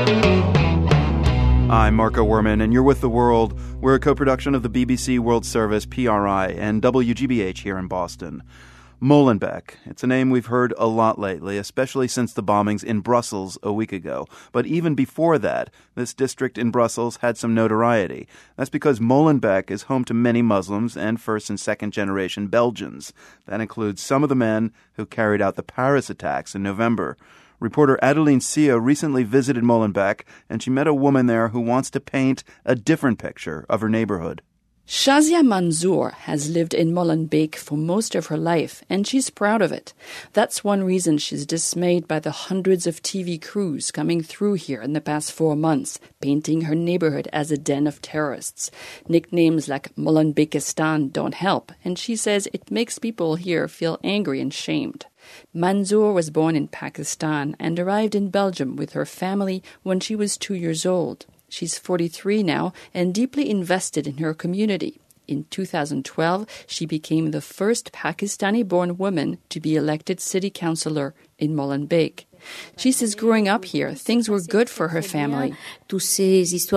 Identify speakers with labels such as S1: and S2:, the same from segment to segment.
S1: I'm Marco Werman, and you're with The World. We're a co-production of the BBC World Service, PRI, and WGBH here in Boston. Molenbeek. It's a name we've heard a lot lately, especially since the bombings in Brussels a week ago. But even before that, this district in Brussels had some notoriety. That's because Molenbeek is home to many Muslims and first- and second-generation Belgians. That includes some of the men who carried out the Paris attacks in November. Reporter Adeline Sia recently visited Molenbeek, and she met a woman there who wants to paint a different picture of her neighborhood.
S2: Shazia Manzour has lived in Molenbeek for most of her life, and she's proud of it. That's one reason she's dismayed by the hundreds of TV crews coming through here in the past 4 months, painting her neighborhood as a den of terrorists. Nicknames like Molenbeekistan don't help, and she says it makes people here feel angry and shamed. Manzour was born in Pakistan and arrived in Belgium with her family when she was 2 years old. She's 43 now and deeply invested in her community. In 2012, she became the first Pakistani-born woman to be elected city councillor in Molenbeek. She says growing up here, things were good for her family.
S3: All these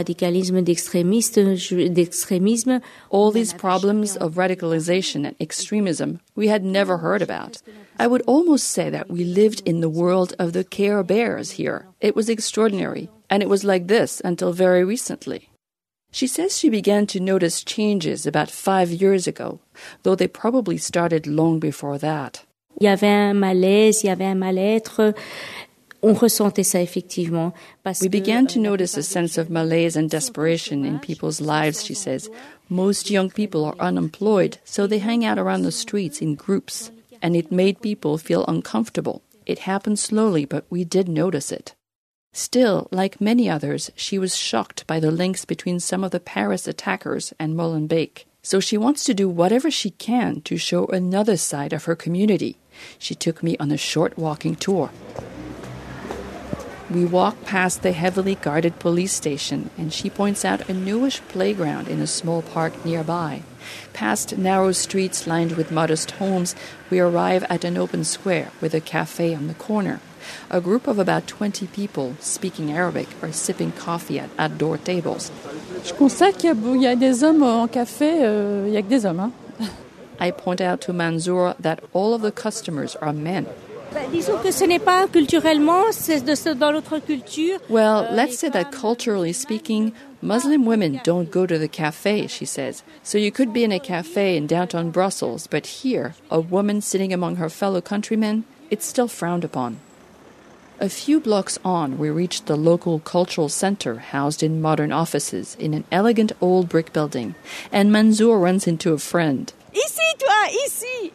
S2: problems of radicalization and extremism we had never heard about. I would almost say that we lived in the world of the Care Bears here. It was extraordinary, and it was like this until very recently. She says she began to notice changes about 5 years ago, though they probably started long before that.
S3: Il y avait un malaise, il y avait un mal-être. On ressentait ça effectivement.
S2: We began to notice a sense of malaise and desperation in people's lives, she says. Most young people are unemployed, so they hang out around the streets in groups, and it made people feel uncomfortable. It happened slowly, but we did notice it. Still, like many others, she was shocked by the links between some of the Paris attackers and Molenbeek. So she wants to do whatever she can to show another side of her community. She took me on a short walking tour. We walk past the heavily guarded police station, and she points out a newish playground in a small park nearby. Past narrow streets lined with modest homes, we arrive at an open square with a cafe on the corner. A group of about 20 people speaking Arabic are sipping coffee at outdoor tables.
S4: Je constate qu'il y a des hommes en café, il y a que des hommes.
S2: I point out to Manzour that all of the customers are men.
S3: Disons que ce n'est pas culturellement, c'est dans l'autre culture.
S2: Well, let's say that culturally speaking, Muslim women don't go to the cafe, she says. So you could be in a cafe in downtown Brussels, but here, a woman sitting among her fellow countrymen, it's still frowned upon. A few blocks on, we reached the local cultural center housed in modern offices in an elegant old brick building, and Manzour runs into a friend.
S3: Ici, toi, ici!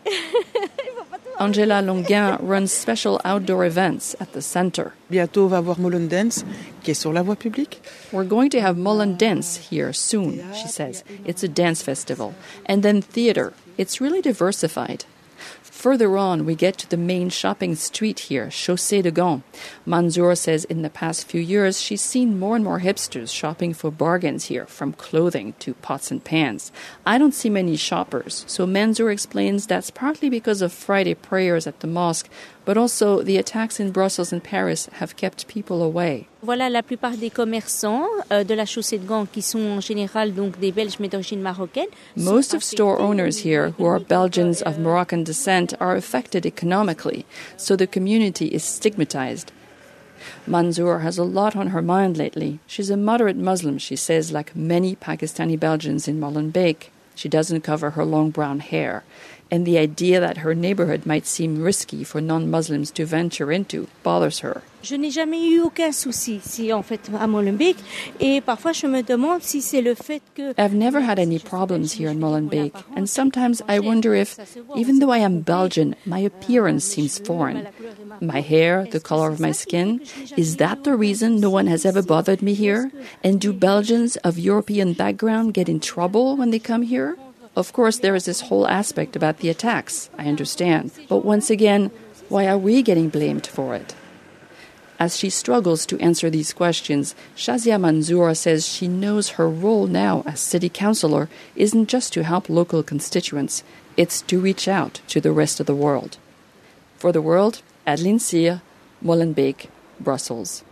S2: Angela Longuin runs special outdoor events at the center.
S5: Bientôt, on va avoir Molendance, qui est sur la voie publique.
S2: We're going to have Molenbeek here soon, she says. It's a dance festival. And then theater. It's really diversified. Further on, we get to the main shopping street here, Chaussée de Gand. Manzour says in the past few years, she's seen more and more hipsters shopping for bargains here, from clothing to pots and pans. I don't see many shoppers, so Manzour explains that's partly because of Friday prayers at the mosque, but also the attacks in Brussels and Paris have kept people away.
S3: Voilà la plupart des commerçants de la Chaussée de Gand qui sont en général donc des Belges mais d'origine marocaine.
S2: Most of store owners here who are Belgians of Moroccan descent are affected economically, so the community is stigmatized. Manzour has a lot on her mind lately. She's a moderate Muslim, she says, like many Pakistani Belgians in Molenbeek. She doesn't cover her long brown hair. And the idea that her neighborhood might seem risky for non-Muslims to venture into bothers her.
S3: Je n'ai jamais eu aucun souci ici, en fait, à Molenbeek. Et parfois, je me demande si c'est le fait que...
S2: I've never had any problems here in Molenbeek. And sometimes I wonder if, even though I am Belgian, my appearance seems foreign. My hair, the color of my skin, is that the reason no one has ever bothered me here? And do Belgians of European background get in trouble when they come here? Of course, there is this whole aspect about the attacks, I understand. But once again, why are we getting blamed for it? As she struggles to answer these questions, Shazia Manzour says she knows her role now as city councillor isn't just to help local constituents, it's to reach out to the rest of the world. For The World, Adeline Sia, Molenbeek, Brussels.